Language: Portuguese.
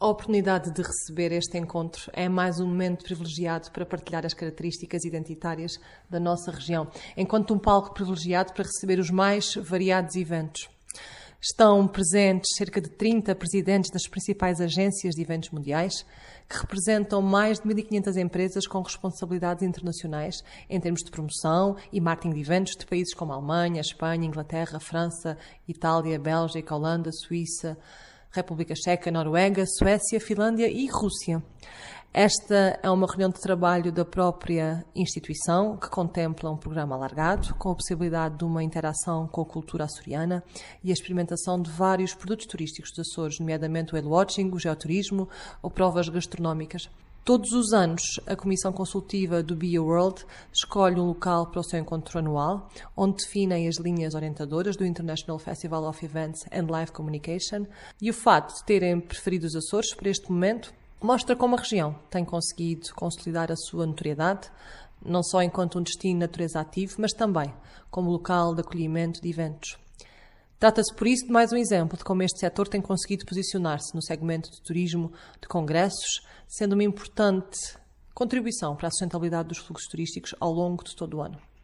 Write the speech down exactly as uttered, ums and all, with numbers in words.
A oportunidade de receber este encontro é mais um momento privilegiado para partilhar as características identitárias da nossa região, enquanto um palco privilegiado para receber os mais variados eventos. Estão presentes cerca de trinta presidentes das principais agências de eventos mundiais, que representam mais de mil e quinhentas empresas com responsabilidades internacionais em termos de promoção e marketing de eventos de países como a Alemanha, Espanha, Inglaterra, França, Itália, Bélgica, Holanda, Suíça, República Checa, Noruega, Suécia, Finlândia e Rússia. Esta é uma reunião de trabalho da própria instituição, que contempla um programa alargado, com a possibilidade de uma interação com a cultura açoriana e a experimentação de vários produtos turísticos dos Açores, nomeadamente o whale-watching, o geoturismo ou provas gastronómicas. Todos os anos, a Comissão Consultiva do Be A World escolhe um local para o seu encontro anual, onde definem as linhas orientadoras do International Festival of Events and Live Communication, e o facto de terem preferido os Açores para este momento mostra como a região tem conseguido consolidar a sua notoriedade, não só enquanto um destino de natureza ativo, mas também como local de acolhimento de eventos. Trata-se, por isso, de mais um exemplo de como este setor tem conseguido posicionar-se no segmento de turismo de congressos, sendo uma importante contribuição para a sustentabilidade dos fluxos turísticos ao longo de todo o ano.